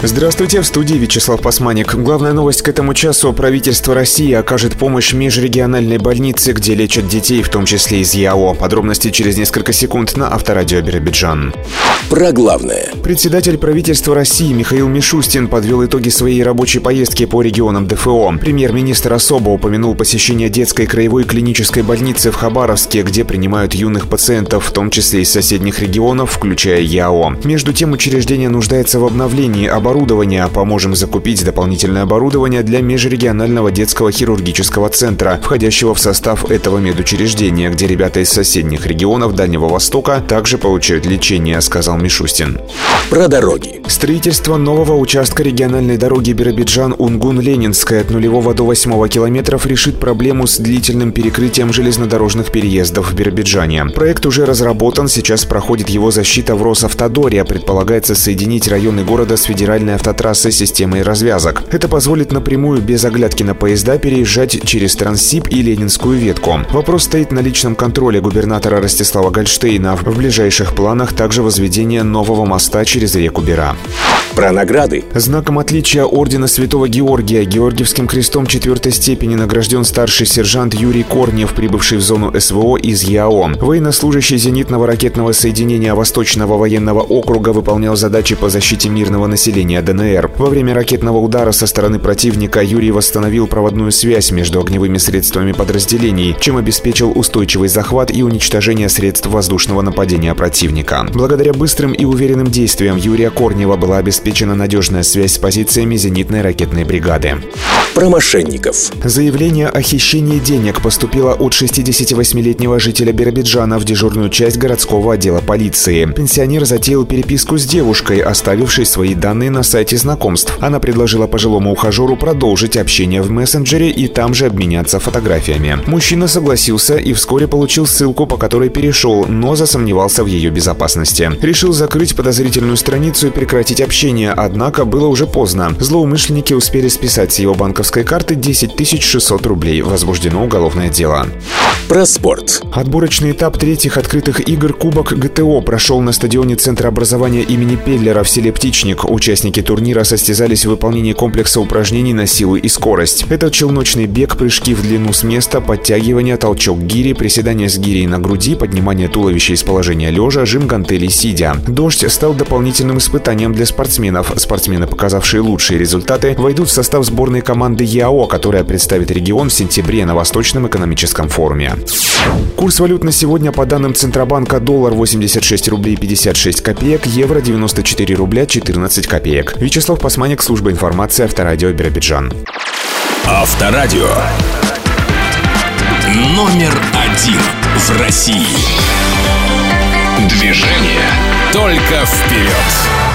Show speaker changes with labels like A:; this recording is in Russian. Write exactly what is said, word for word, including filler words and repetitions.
A: Здравствуйте, в студии Вячеслав Пасманик. Главная новость к этому часу. Правительство России окажет помощь межрегиональной больнице, где лечат детей, в том числе из ЯО. Подробности через несколько секунд на Авторадио Биробиджан.
B: Про главное.
A: Председатель правительства России Михаил Мишустин подвел итоги своей рабочей поездки по регионам ДФО. Премьер-министр особо упомянул посещение детской краевой клинической больницы в Хабаровске, где принимают юных пациентов, в том числе из соседних регионов, включая ЯО. Между тем, учреждение нуждается в обновлении оборудования. Поможем закупить дополнительное оборудование для межрегионального детского хирургического центра, входящего в состав этого медучреждения, где ребята из соседних регионов Дальнего Востока также получают лечение, сказал Мишустин.
B: Про дороги.
A: Строительство нового участка региональной дороги Биробиджан-Унгун-Ленинская от нулевого до восьмого километров решит проблему с длительным перекрытием железнодорожных переездов в Биробиджане. Проект уже разработан, сейчас проходит его защита в Росавтодоре. Предполагается соединить районы города с федеральной автотрассой системой развязок. Это позволит напрямую, без оглядки на поезда, переезжать через Транссиб и Ленинскую ветку. Вопрос стоит на личном контроле губернатора Ростислава Гольштейна. В ближайших планах также возведение нового моста через реку Бира.
B: Про награды.
A: Знаком отличия ордена Святого Георгия Георгиевским крестом четвертой степени награжден старший сержант Юрий Корнев, прибывший в зону СВО из ЯО. Военнослужащий зенитного ракетного соединения Восточного военного округа выполнял задачи по защите мирного населения ДНР. Во время ракетного удара со стороны противника Юрий восстановил проводную связь между огневыми средствами подразделений, чем обеспечил устойчивый захват и уничтожение средств воздушного нападения противника. Благодаря быстрым и уверенным действиям Юрия Корнева была обеспечена надежная связь с позициями зенитной ракетной бригады.
B: Про мошенников.
A: Заявление о хищении денег поступило от шестидесятивосьмилетнего жителя Биробиджана в дежурную часть городского отдела полиции. Пенсионер затеял переписку с девушкой, оставившей свои данные на сайте знакомств. Она предложила пожилому ухажеру продолжить общение в мессенджере и там же обменяться фотографиями. Мужчина согласился и вскоре получил ссылку, по которой перешел, но засомневался в ее безопасности. Решил закрыть подозрительную страницу и прекратить общение, однако было уже поздно. Злоумышленники успели списать с его банковской карты десять тысяч шестьсот рублей. Возбуждено уголовное дело.
B: Про спорт.
A: Отборочный этап третьих открытых игр Кубок ГТО прошел на стадионе Центра образования имени Пеллера в селе Птичник. Участники турнира состязались в выполнении комплекса упражнений на силу и скорость. Это челночный бег, прыжки в длину с места, подтягивание, толчок гири, приседание с гирей на груди, поднимание туловища из положения лежа, жим гантелей сидя. Дождь стал дополнительным испытанием для спортсменов. Спортсмены, показавшие лучшие результаты, войдут в состав сборной команды ЯО, которая представит регион в сентябре на Восточном экономическом форуме. Курс валют на сегодня по данным Центробанка: доллар восемьдесят шесть рублей пятьдесят шесть копеек, евро девяносто четыре рубля четырнадцать копеек. Вячеслав Пасманик, служба информации, Авторадио Биробиджан.
B: Авторадио. Номер один в России. Движение только вперед.